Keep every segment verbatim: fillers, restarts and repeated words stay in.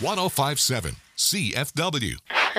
one oh five point seven C F W.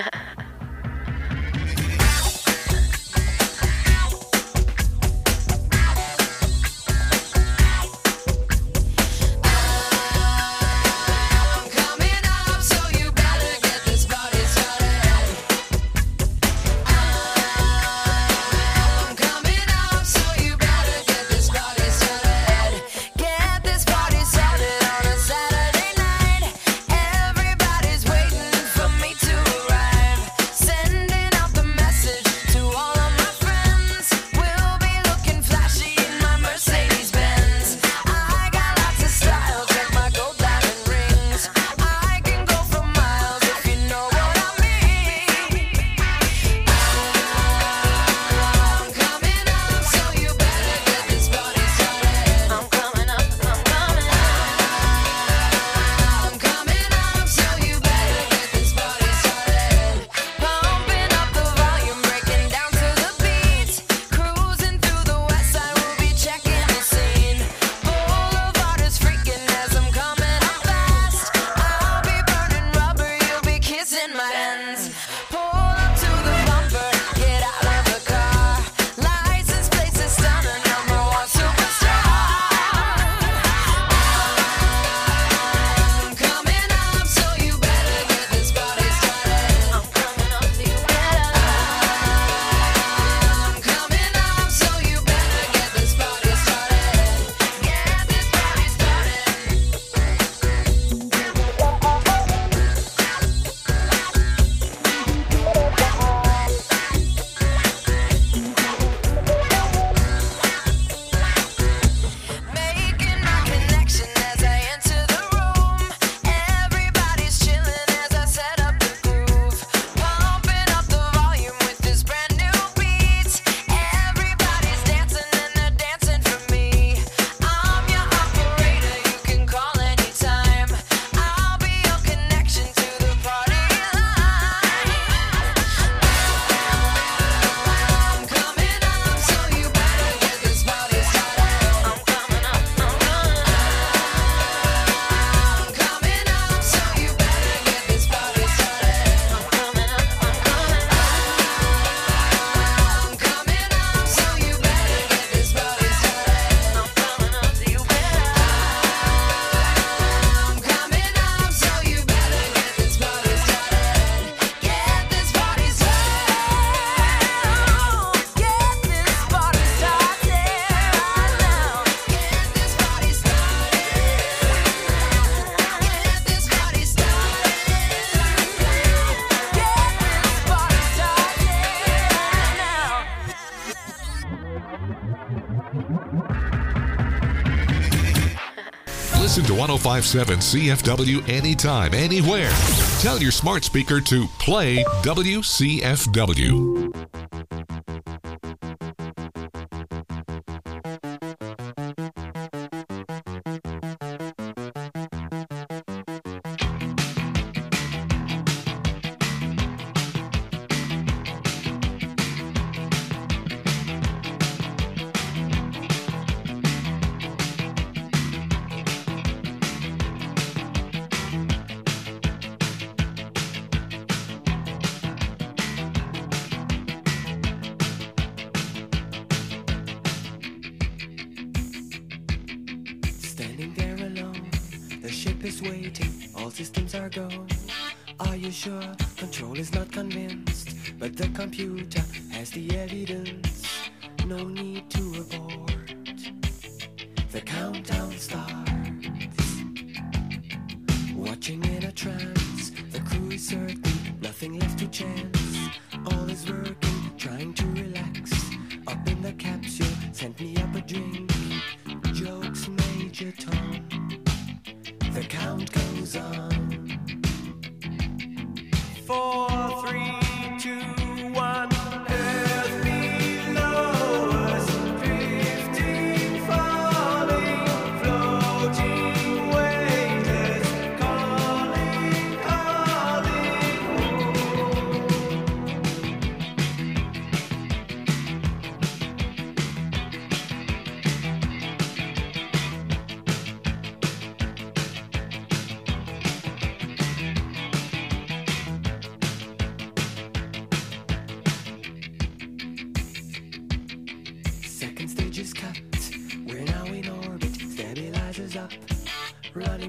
Listen to one oh five point seven C F W anytime, anywhere. Tell your smart speaker to play W C F W.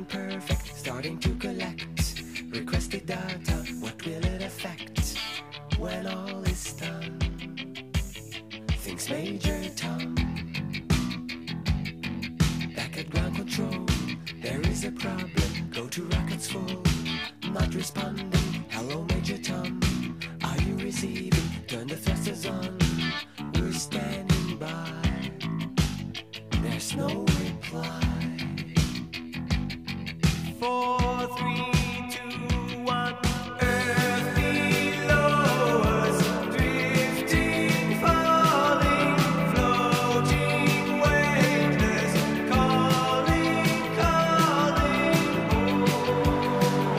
Nothing perfect, starting to collect requested data. What will it affect when all is done? Thinks Major Tom. Back at ground control, there is a problem. Go to rockets full, not responding. Hello Major Tom, are you receiving? Turn the thrusters on, we're standing by. There's no reply. Four, three, two, one. Earth below us, drifting, falling, floating, weightless, calling, calling home.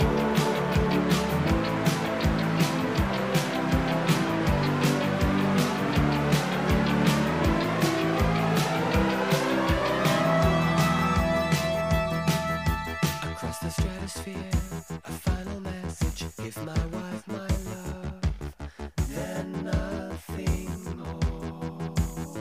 Across the stratosphere, a final message. Give my wife my love, then nothing more.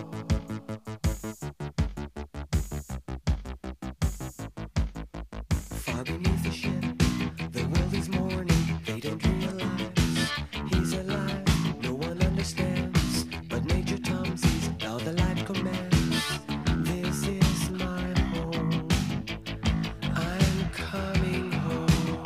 Far beneath the ship, the world is mourning. They don't realize he's alive. No one understands, but Major Tom sees how the life commands. This is my home. I'm coming home.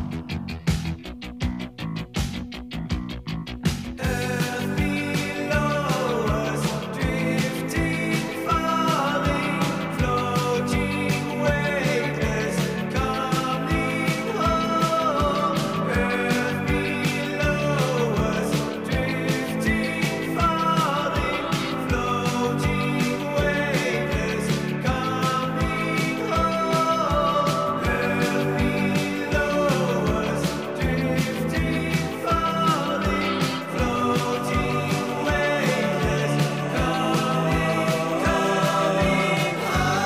Earth below us, drifting, falling, floating, weightless, coming home. Earth below us, drifting, falling, floating, weightless, coming home. Earth below us, drifting, falling, floating, weightless, coming, coming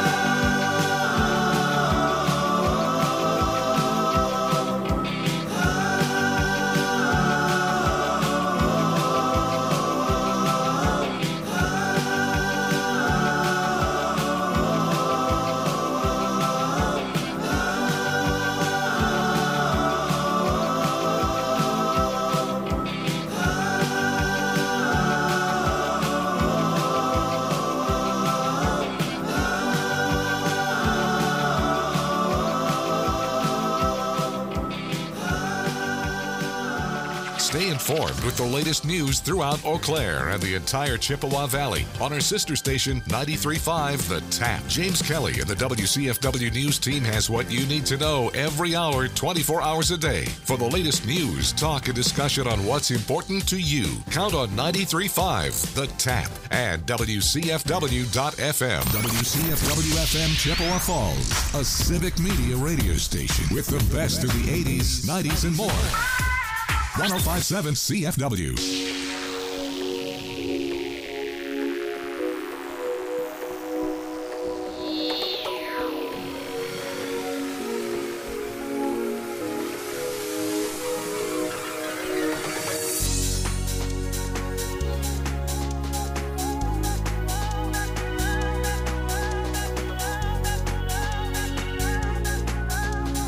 Stay informed with the latest news throughout Eau Claire and the entire Chippewa Valley on our sister station ninety-three point five The Tap. James Kelly and the W C F W News team has what you need to know every hour, twenty-four hours a day. For the latest news, talk, and discussion on what's important to you, count on ninety-three point five The Tap and W C F W dot F M. W C F W F M Chippewa Falls, a civic media radio station with the best of the eighties, nineties, and more. one oh five point seven C F W.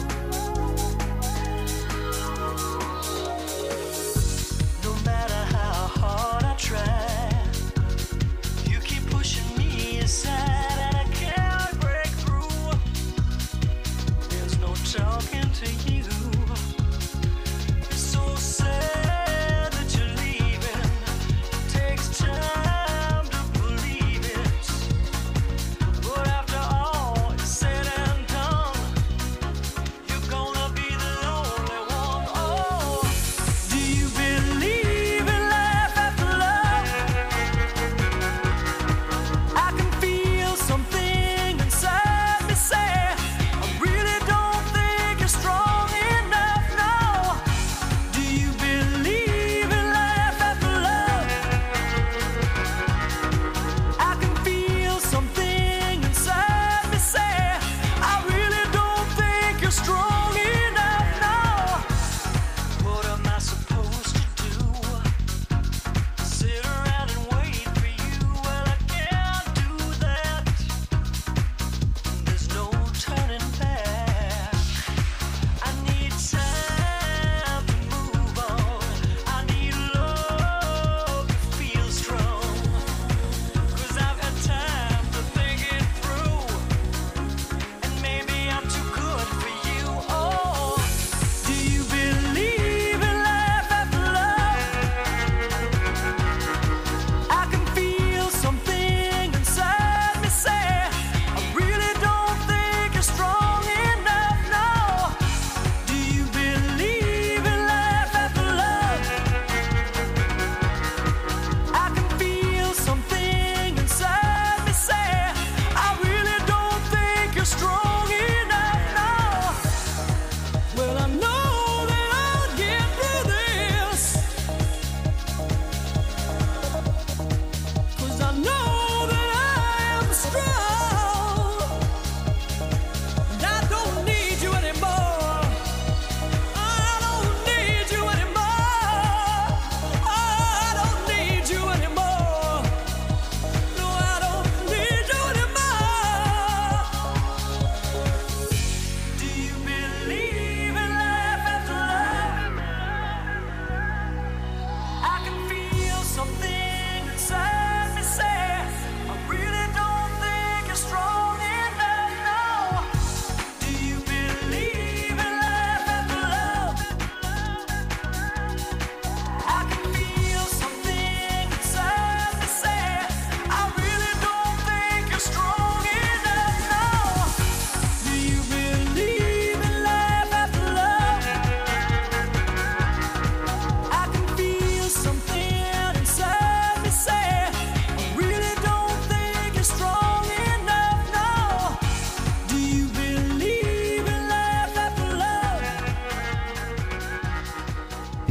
No matter how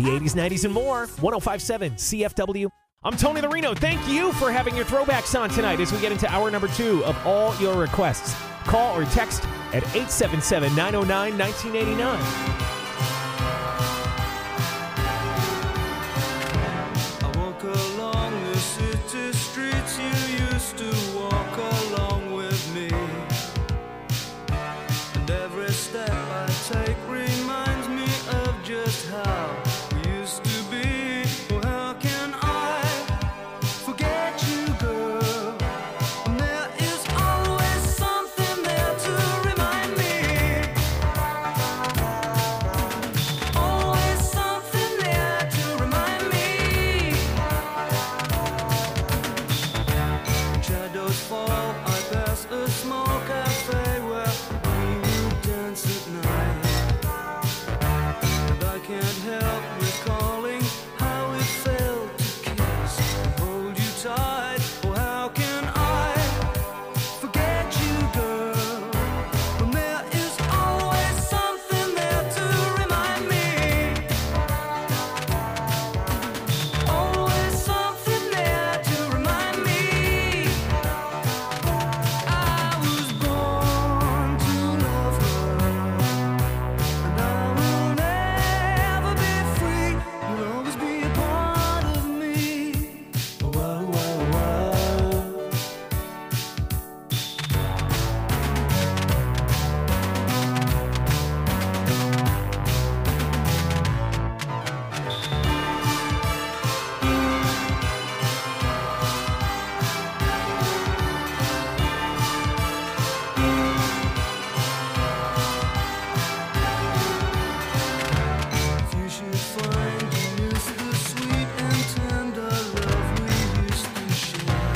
the eighties, nineties, and more. ten fifty-seven C F W. I'm Tony Larino. Thank you for having your throwbacks on tonight as we get into hour number two of all your requests. Call or text at eight seven seven, nine oh nine, one nine eight nine. I walk along the city streets you used to walk along with me, and every step I take reminds me of just how we used to be. Oh, how can I forget you, girl? And there is always something there to remind me. Always something there to remind me. When shadows fall, I pass a small cafe where we would dance at night. And I can't help recalling how it felt to kiss and hold you tight. Oh, how can I forget you, girl? When there is always something there to remind me. Always something there to remind me. I was born to love her, and I will never be free. You'll always be a part of me. Whoa, whoa, whoa. If you should find you miss the sweet and tender love we used to share,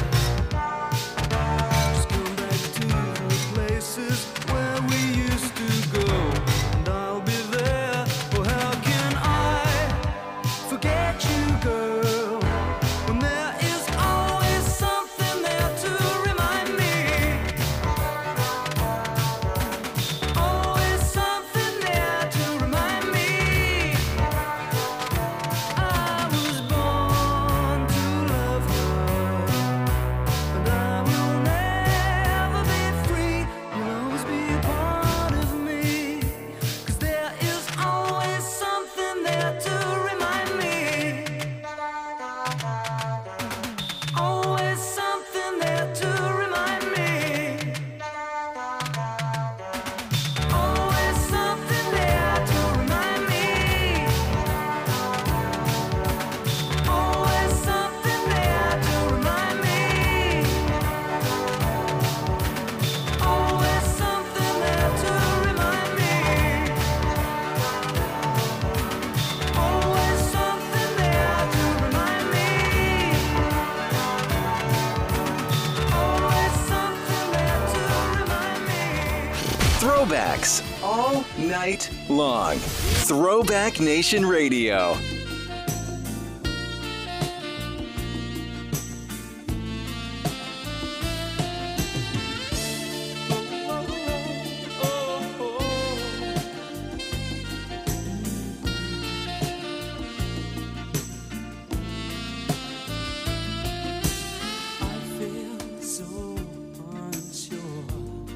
just come back to the places where we used to go, and I'll be there. Oh, how can I forget you, girl? When there is always something there to remind me. Always something there to remind me. I was born to love her, and I will never be free. You'll always be a part of me, 'cause there is always something there to remind me. Always something there to remind me. Always something there to remind me. Always something there to remind me. Always something there to remind me. Always something there to remind me. Always something there to remind me. Throwbacks all night long. Throwback Nation Radio. I feel so unsure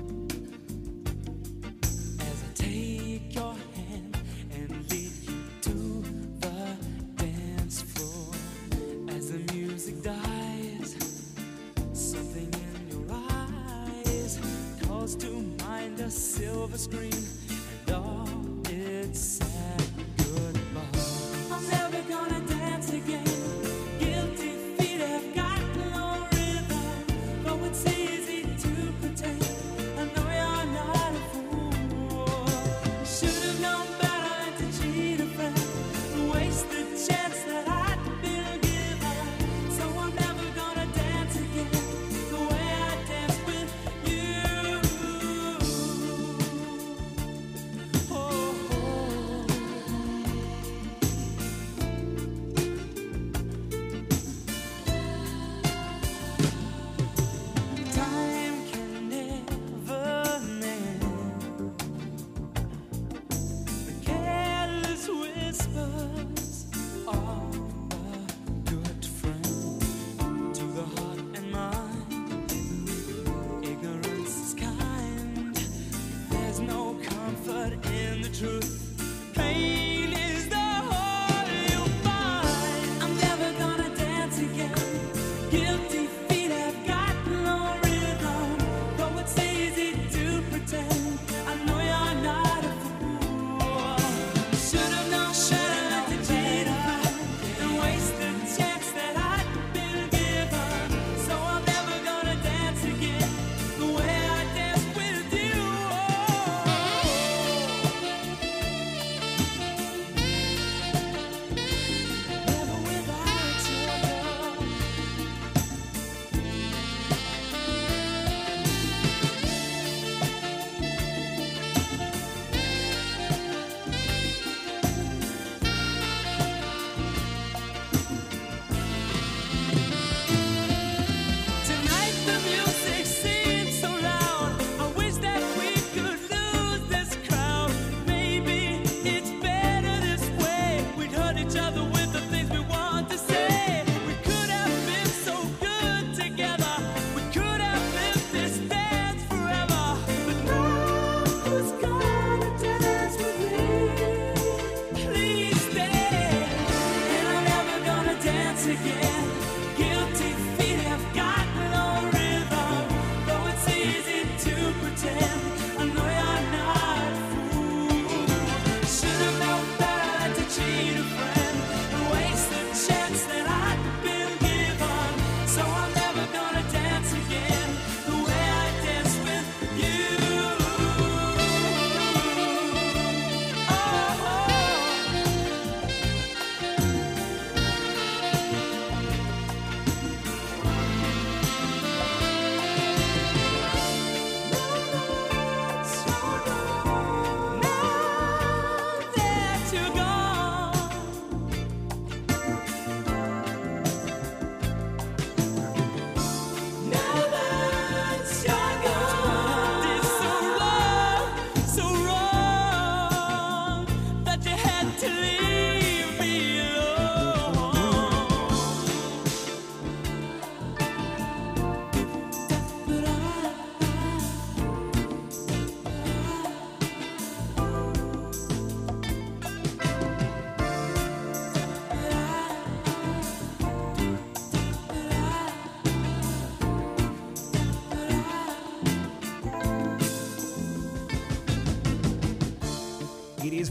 as I take your hand and lead you to the dance floor. As the music dies, something in your eyes calls to mind a silver screen and all its sad goodbye. I'm never gonna dance again. Guilty feet have got no rhythm, though it's easy to pretend. I know you're not a fool. You should have known better than to cheat a friend, waste the chance that I'd been given. So I'm never gonna dance again the way I danced with you.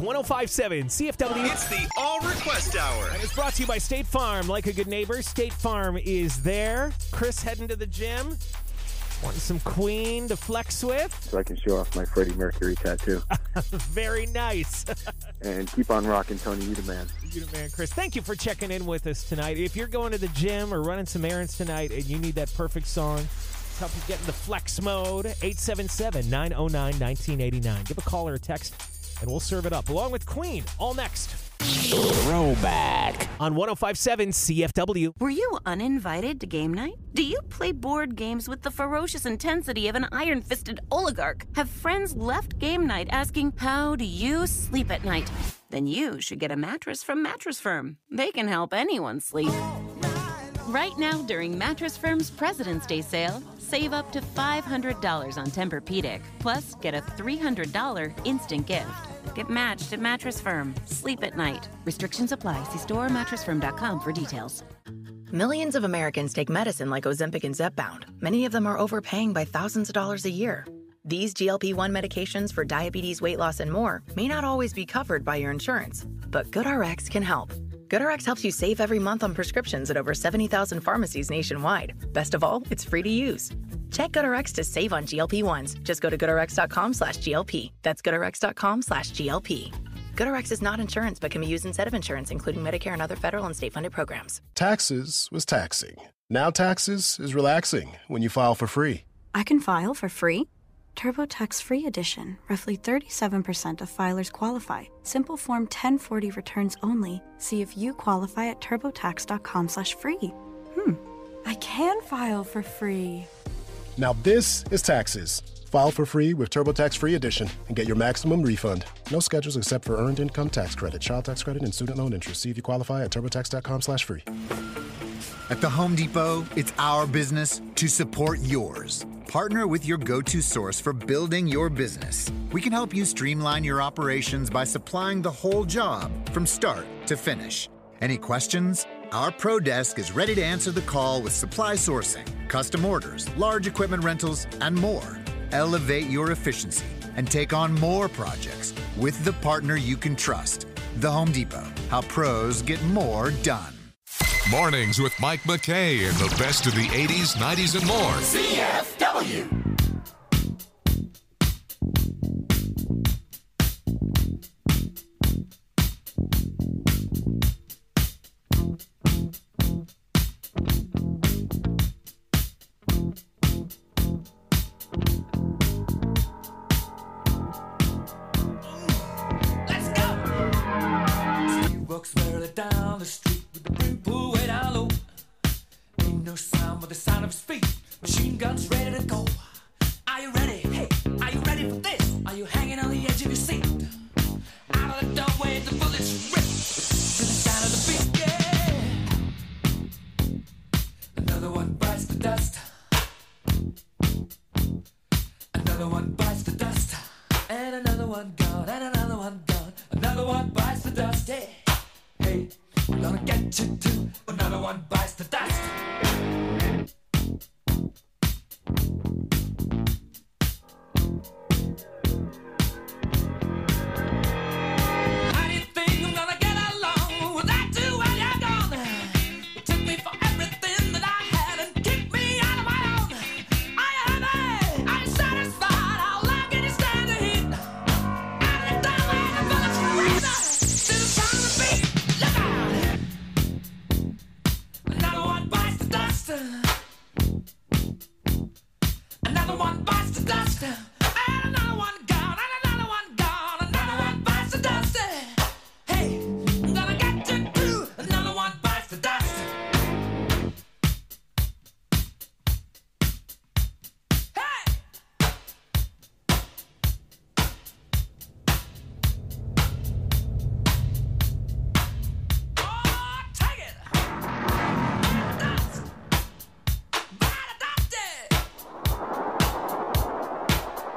one oh five seven C F W. It's the All Request Hour. And it's brought to you by State Farm. Like a good neighbor, State Farm is there. Chris heading to the gym. Wanting some Queen to flex with. So I can show off my Freddie Mercury tattoo. Very nice. And keep on rocking, Tony. You the man. You the man, Chris. Thank you for checking in with us tonight. If you're going to the gym or running some errands tonight and you need that perfect song to help you get in the flex mode, eight seven seven, nine oh nine, one nine eight nine. Give a call or a text, and we'll serve it up. Along with Queen, all next. Throwback on one oh five seven C F W. Were you uninvited to game night? Do you play board games with the ferocious intensity of an iron-fisted oligarch? Have friends left game night asking, how do you sleep at night? Then you should get a mattress from Mattress Firm. They can help anyone sleep. Right now, during Mattress Firm's President's Day sale, save up to five hundred dollars on Tempur-Pedic, plus get a three hundred dollars instant gift. Get matched at Mattress Firm. Sleep at night. Restrictions apply. See store or mattress firm dot com for details. Millions of Americans take medicine like Ozempic and Zepbound. Many of them are overpaying by thousands of dollars a year. These G L P one medications for diabetes, weight loss, and more may not always be covered by your insurance, but GoodRx can help. GoodRx helps you save every month on prescriptions at over seventy thousand pharmacies nationwide. Best of all, it's free to use. Check GoodRx to save on G L P ones. Just go to goodrx.com slash GLP. That's goodrx.com slash GLP. GoodRx is not insurance but can be used instead of insurance, including Medicare and other federal and state-funded programs. Taxes was taxing. Now taxes is relaxing when you file for free. I can file for free? TurboTax Free Edition. Roughly thirty-seven percent of filers qualify. Simple Form ten forty returns only. See if you qualify at turbotax.com slash free. Hmm. I can file for free. Now this is taxes. File for free with TurboTax Free Edition and get your maximum refund. No schedules except for earned income tax credit, child tax credit, and student loan interest. See if you qualify at turbotax.com slash free. At the Home Depot, it's our business to support yours. Partner with your go-to source for building your business. We can help you streamline your operations by supplying the whole job from start to finish. Any questions? Our Pro Desk is ready to answer the call with supply sourcing, custom orders, large equipment rentals, and more. Elevate your efficiency and take on more projects with the partner you can trust. The Home Depot. How pros get more done. Mornings with Mike McKay and the best of the eighties, nineties, and more. C F W. Let's go! He walks barely down the street with the brim pulled way down low. Ain't no sound but the sound of his feet. Machine guns ready to go. Are you ready? Hey, are you ready for this? Are you hanging on the edge of your seat? Out of the doorway, the bullets rip to the sound of the beat. Yeah. Another one bites the dust. Another one bites the dust. And another one gone. And another one gone. Another one bites the dust. Hey, hey, I'm gonna get you too. Another one bites the dust. How do you think I'm gonna get along without you when you're gone? You took me for everything that I had and kicked me out of my own. Are you happy? Are you satisfied? How long can you stand the heat? Out of the doorway, the bullets rip to the sound of the beat. Look out! Another one bites the dust. Another one bites the dust. And another one gone. And another one gone. Another one bites the dust. Hey, I'm gonna get you too. Another one bites the dust. Hey! Oh, take it! Dust! Bite the dust!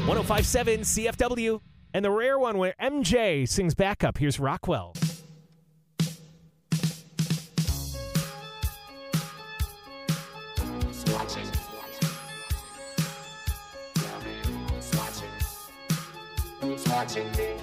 one oh five point seven C F W. And the rare one where M J sings backup. Here's Rockwell. Who's watching me?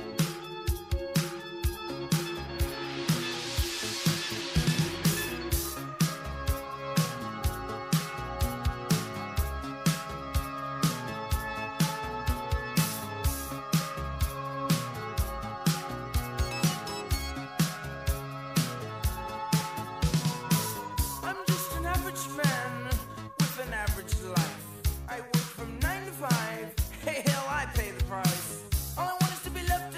I'm just an average man with an average life. I work from nine to five. Hey, hell, I pay the price. All I want is to be loved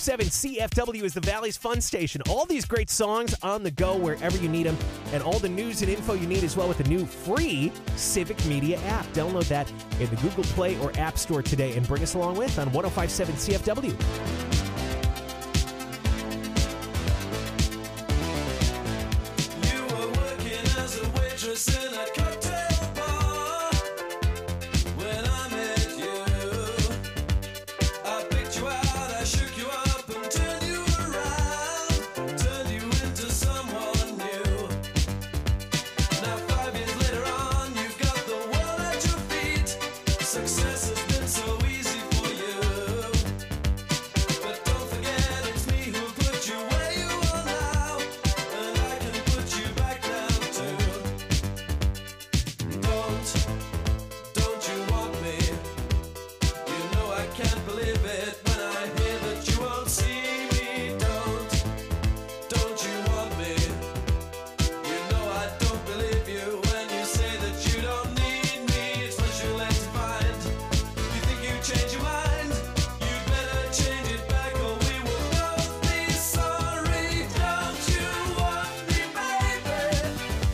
seven C F W is the Valley's fun station. All these great songs on the go wherever you need them, and all the news and info you need as well with the new free Civic Media app. Download that in the Google Play or App Store today and bring us along with on one oh five point seven C F W. In a cocktail bar, when I met you, I picked you out, I shook you up and turned you around, turned you into someone new. Now five years later on, you've got the world at your feet. Success has been so easy for you, but don't forget it's me who put you where you are now, and I can put you back down too. Don't, don't you want me? You know I can't believe it when I hear that you won't see me. Don't, don't you want me? You know I don't believe you when you say that you don't need me. It's what you let to find. You think you change your mind? You'd better change it back or we will both be sorry. Don't you want me, baby?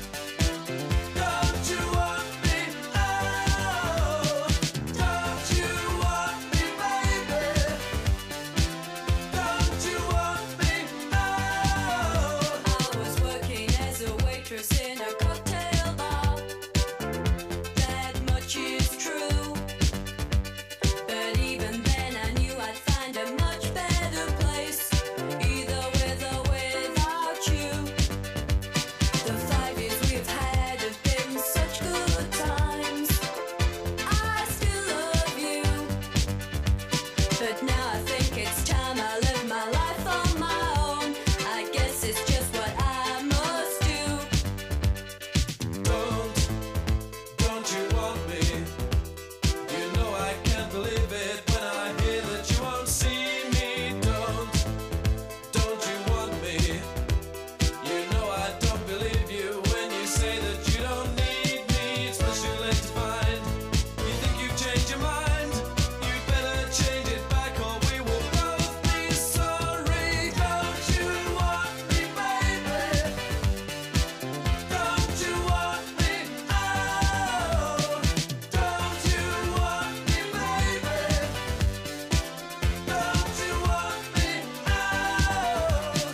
Don't you want me? Oh, don't you want me, baby? Don't you want me? Oh. I was working as a waitress in a cocktail bar. That much is true. But even then I knew I'd find a much better place, either with or without you. The five years we've had have been such good times. I still love you, but now I think it's time I live my life on my own. I guess it's just what I must do. Don't, don't you want me? You know I can't believe it when I hear that you won't see me. Don't, don't you want me? You know I don't believe you when you say that you don't need me. It's what you let to find. You think you've changed your mind? You'd better change it back or we will both be sorry. Don't you want me, baby? Don't you want me? Oh, don't you want me, baby? Don't you want me? Oh.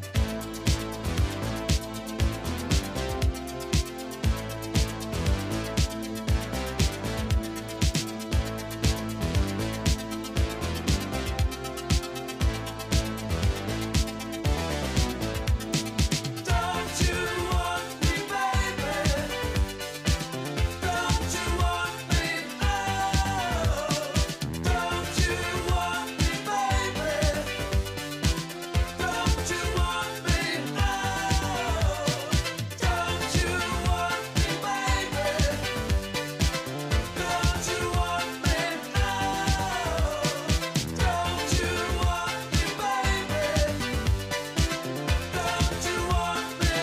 Don't you want me, baby? Don't you want me? Oh, don't you want me, baby? Don't you want me? Oh, don't you want me, baby? Don't you want me? Oh, don't you want me, baby? Don't you want me?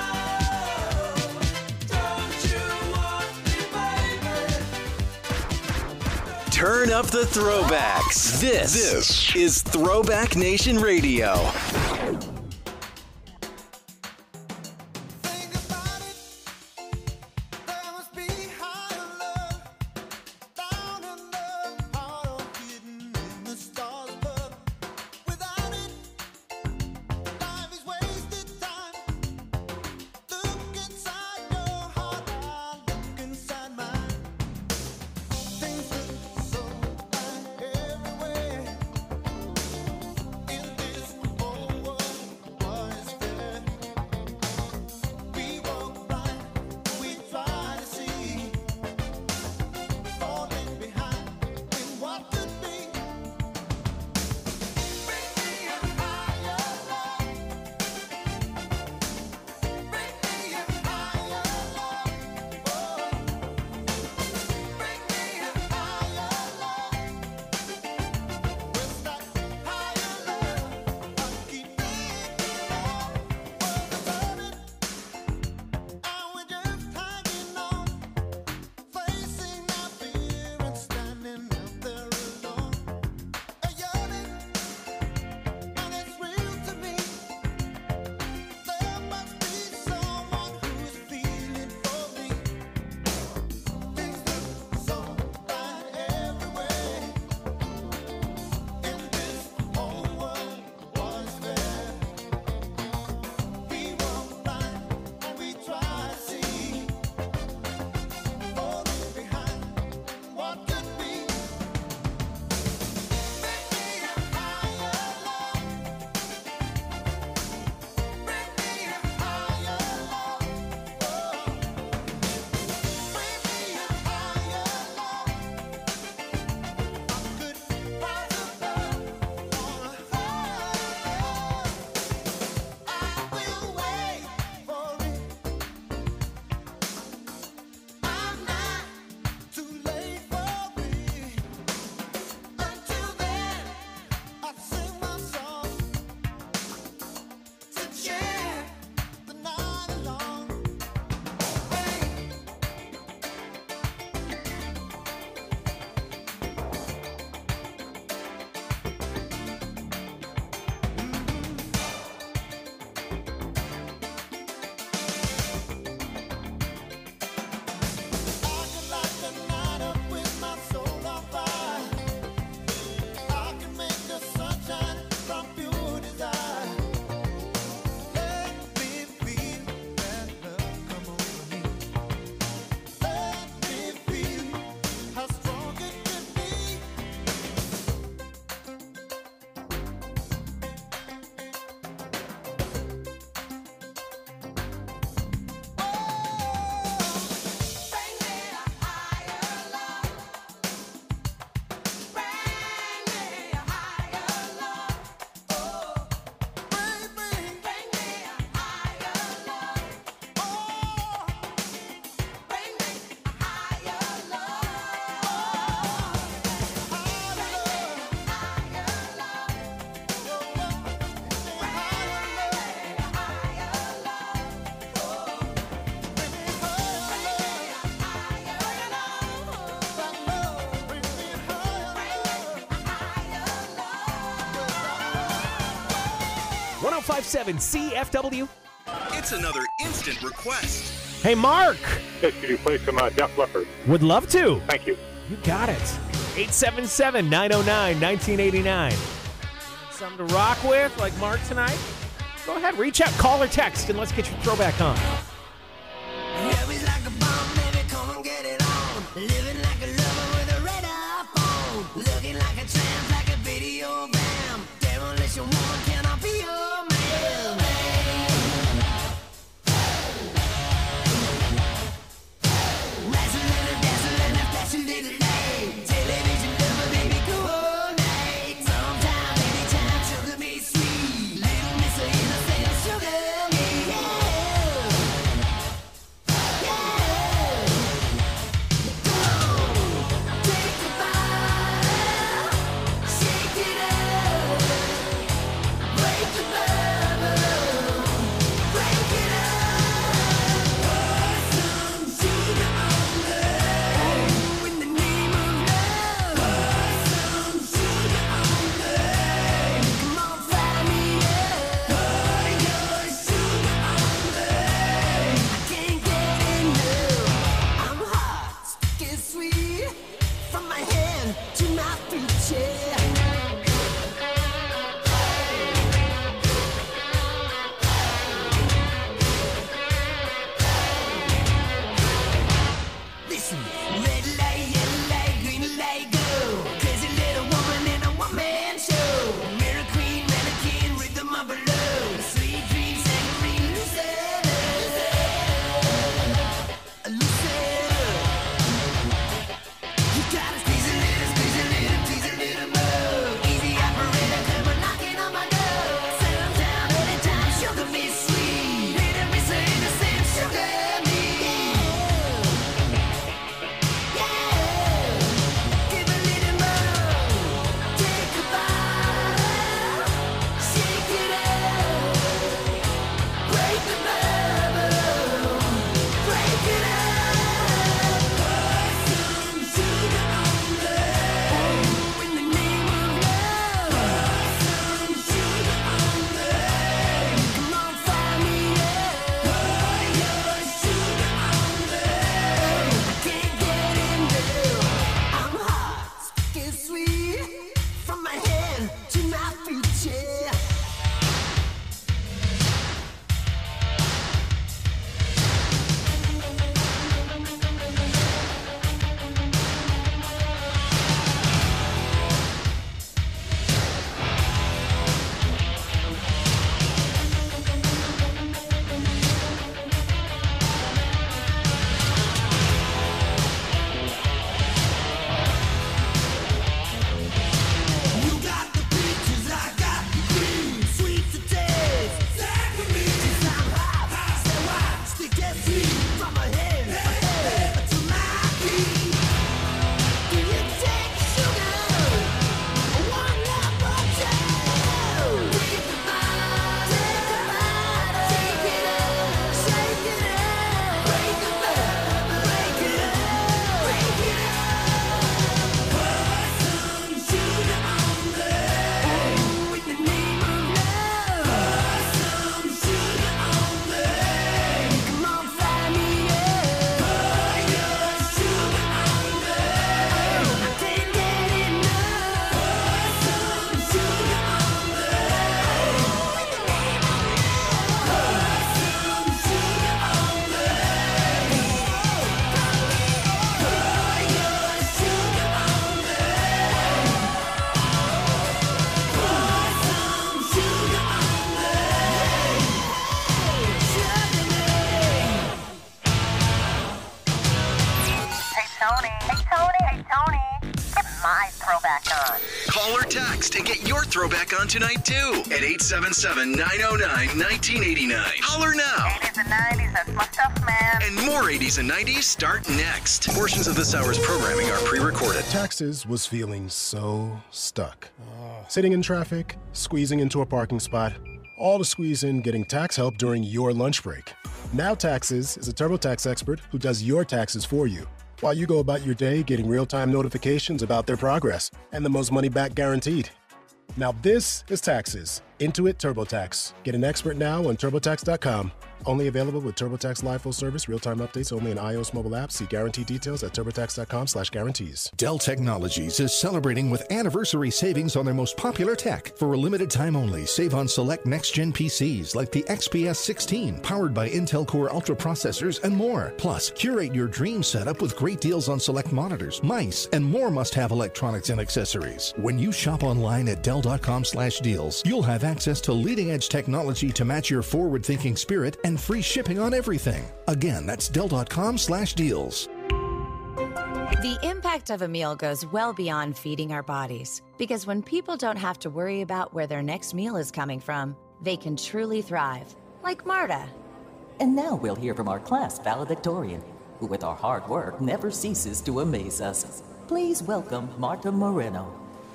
Turn up the throwbacks. This, this is Throwback Nation Radio. Things look so everywhere in this one oh five seven C F W. It's another instant request. Hey, Mark. Yes, could you play some uh, Def Leppard? Would love to. Thank you. You got it. eight seven seven, nine oh nine, nineteen eighty-nine. Something to rock with like Mark tonight? Go ahead, reach out, call or text, and let's get your throwback on. Living like a lover with a red iPhone. Looking like a tramp, like a video bam. Demolition woman, can I be your man? Razzling and dazzling and flashing little light. Television lover, baby, coordinate. Sometime, anytime, sugar me sweet. Little miss innocent, sugar me, yeah. Tony. Hey, Tony. Hey, Tony. Get my throwback on. Call or text and get your throwback on tonight, too, at eight seven seven, nine oh nine, one nine eight nine. Holler now. eighties and nineties, that's my stuff, man. And more eighties and nineties start next. Portions of this hour's programming are pre-recorded. Taxes was feeling so stuck. Sitting in traffic, squeezing into a parking spot, all to squeeze in getting tax help during your lunch break. Now Taxes is a TurboTax expert who does your taxes for you, while you go about your day getting real-time notifications about their progress and the most money back guaranteed. Now this is Taxes. Intuit TurboTax. Get an expert now on TurboTax dot com. Only available with TurboTax Live Full Service, real-time updates only in iOS mobile apps. See guarantee details at TurboTax dot com slash guarantees. Dell Technologies is celebrating with anniversary savings on their most popular tech. For a limited time only, save on select next-gen P Cs like the X P S sixteen, powered by Intel Core Ultra processors and more. Plus, curate your dream setup with great deals on select monitors, mice, and more must-have electronics and accessories. When you shop online at Dell dot com slash deals, you'll have access to leading-edge technology to match your forward-thinking spirit and free shipping on everything. Again, that's Dell dot com slash deals. The impact of a meal goes well beyond feeding our bodies, because when people don't have to worry about where their next meal is coming from, they can truly thrive, like Marta. And now we'll hear from our class valedictorian, who with our hard work never ceases to amaze us. Please welcome Marta Moreno.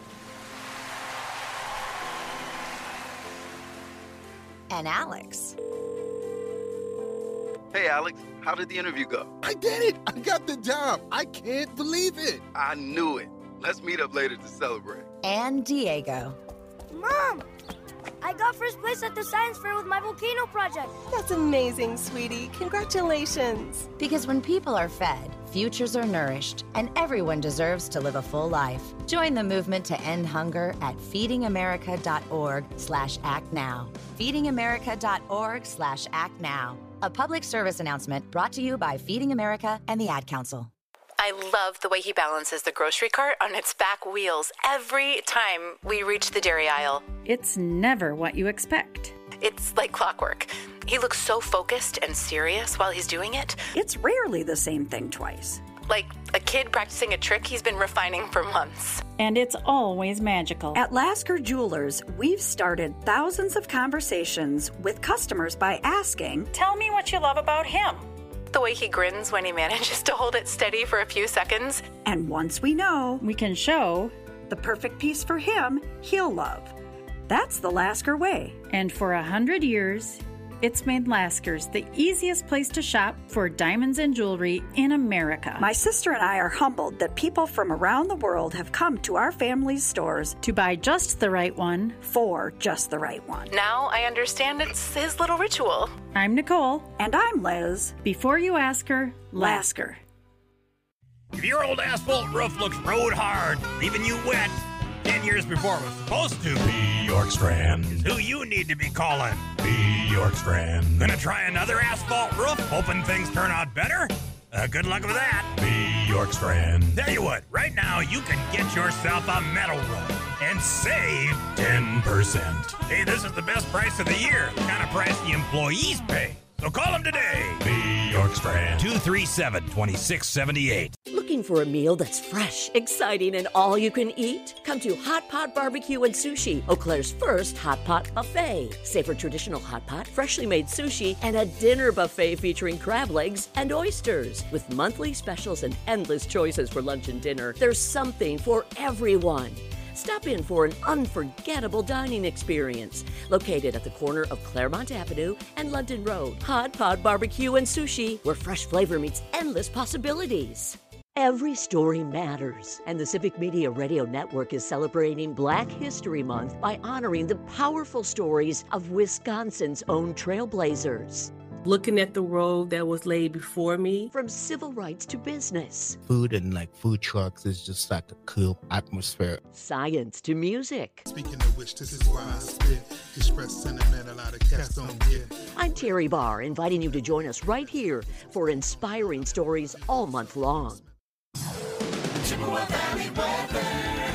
And Alex. Hey, Alex, how did the interview go? I did it! I got the job! I can't believe it! I knew it. Let's meet up later to celebrate. And Diego. Mom! I got first place at the science fair with my volcano project. That's amazing, sweetie. Congratulations. Because when people are fed, futures are nourished, and everyone deserves to live a full life. Join the movement to end hunger at feedingamerica.org slash act now. feedingamerica.org slash act now. A public service announcement brought to you by Feeding America and the Ad Council. I love the way he balances the grocery cart on its back wheels every time we reach the dairy aisle. It's never what you expect. It's like clockwork. He looks so focused and serious while he's doing it. It's rarely the same thing twice. Like a kid practicing a trick he's been refining for months. And it's always magical. At Lasker Jewelers, we've started thousands of conversations with customers by asking, "Tell me what you love about him." The way he grins when he manages to hold it steady for a few seconds. And once we know, we can show the perfect piece for him, he'll love. That's the Lasker way. And for a hundred years, it's made Lasker's the easiest place to shop for diamonds and jewelry in America. My sister and I are humbled that people from around the world have come to our family's stores to buy just the right one for just the right one. Now I understand it's his little ritual. I'm Nicole. And I'm Liz. Before you ask her, Lasker. If your old asphalt roof looks road hard, leaving you wet ten years before it was supposed to, B. York Strand is who you need to be calling. B. York Strand. Gonna try another asphalt roof, hoping things turn out better? Uh, good luck with that. B. York Strand. Tell you what, right now you can get yourself a metal roof and save ten percent. Hey, this is the best price of the year. The kind of price the employees pay. So call them today. B. York Strand. two three seven, two six seven eight. Looking for a meal that's fresh, exciting, and all you can eat? Come to Hot Pot Barbecue and Sushi, Eau Claire's first hot pot buffet. Savor traditional hot pot, freshly made sushi, and a dinner buffet featuring crab legs and oysters. With monthly specials and endless choices for lunch and dinner, there's something for everyone. Stop in for an unforgettable dining experience. Located at the corner of Claremont Avenue and London Road. Hot Pot Barbecue and Sushi, where fresh flavor meets endless possibilities. Every story matters, and the Civic Media Radio Network is celebrating Black History Month by honoring the powerful stories of Wisconsin's own trailblazers. Looking at the road that was laid before me. From civil rights to business. Food and like food trucks is just like a cool atmosphere. Science to music. Speaking of which, this is why I spit. Express sentiment a lot of cats don't get. I'm Terry Barr, inviting you to join us right here for inspiring stories all month long. Chippewa Valley weather.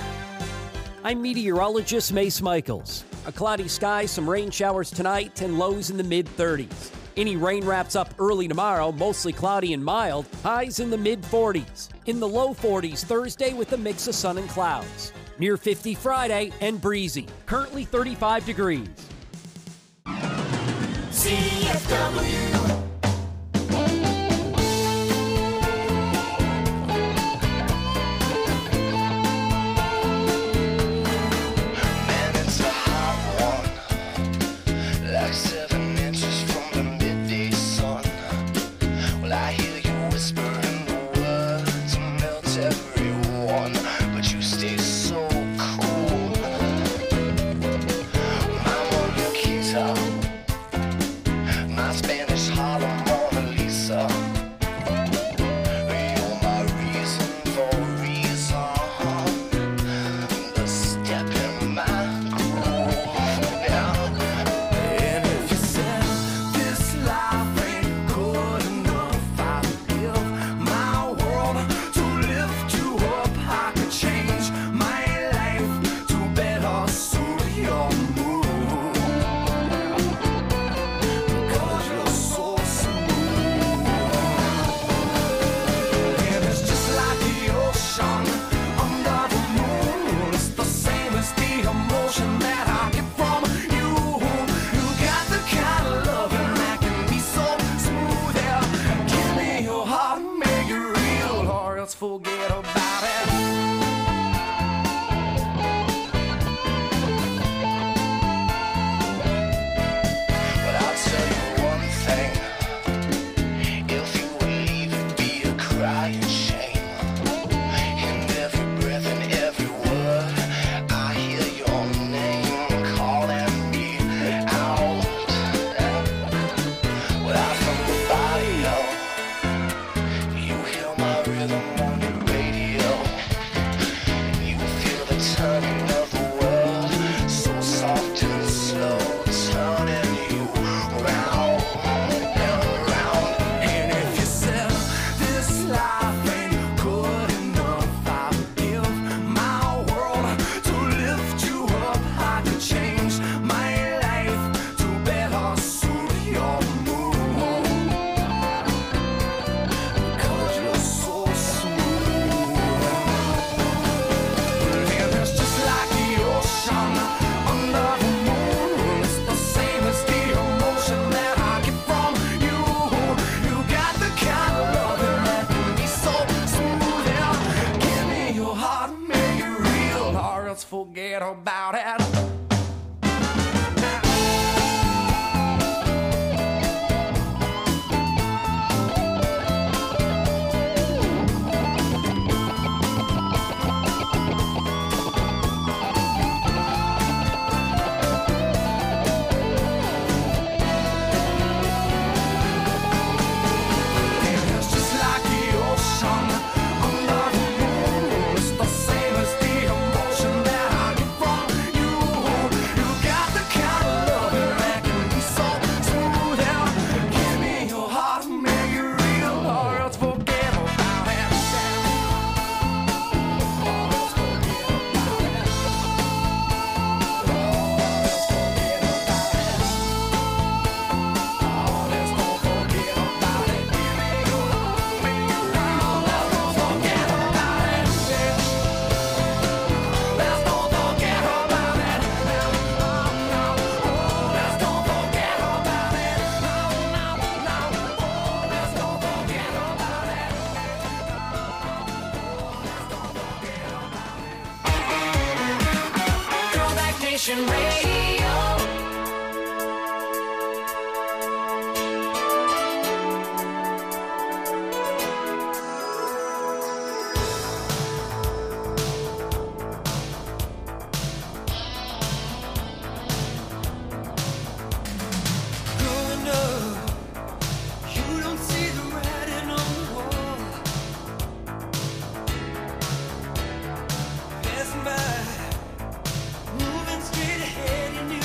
I'm meteorologist Mace Michaels. A cloudy sky, some rain showers tonight, and lows in the mid thirties. Any rain wraps up early tomorrow, mostly cloudy and mild, highs in the mid forties. In the low forties Thursday with a mix of sun and clouds. Near fifty Friday and breezy. Currently thirty-five degrees. C F W. Forget about it. But I'll tell you one thing. If you would leave, it'd be a crying shame. In every breath and every word, I hear your name calling me out. Without somebody else, you hear my rhythm. Turning of the world, so soft and slow, turning you round and round. And if you said this life ain't good enough, I would give my world to lift you up. I could change my life to better suit your mood, because you're so smooth. Forget about it. Nation Radio. Moving straight ahead, you need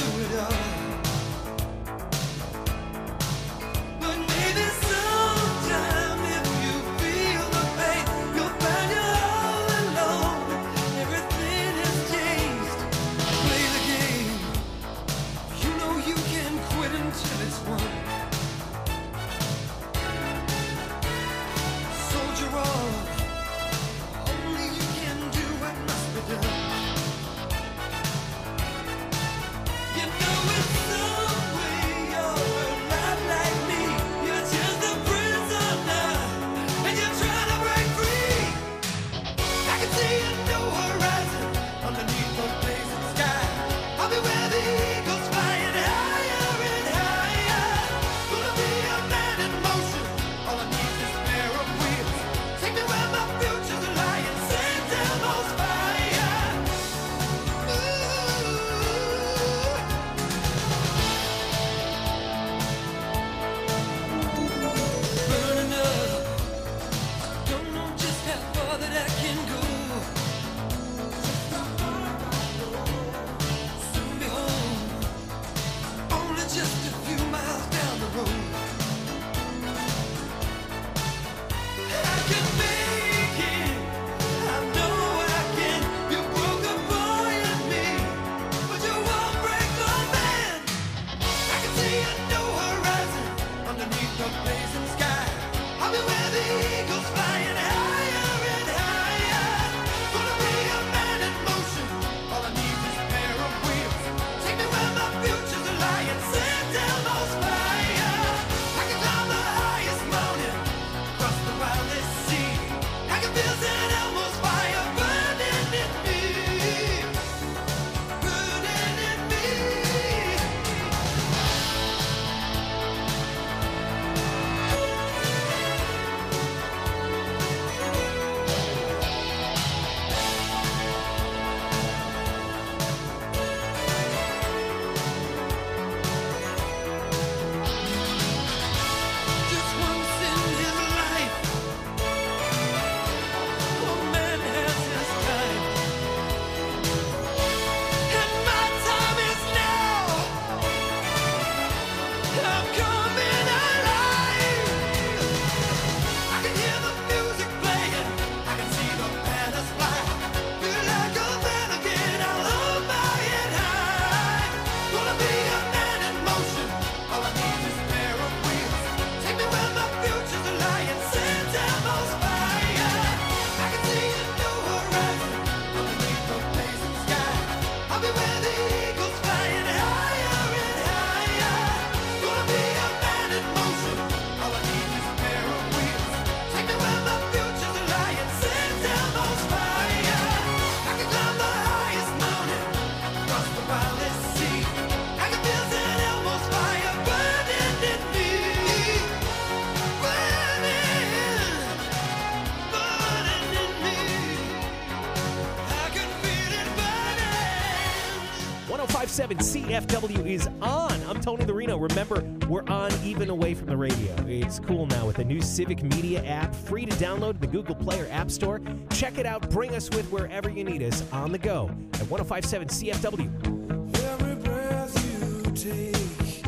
seven C F W is on. I'm Tony Lorino. Remember, we're on even away from the radio. It's cool now with the new Civic Media app, free to download in the Google Play or App Store. Check it out. Bring us with wherever you need us on the go at one oh five point seven C F W. Every breath you take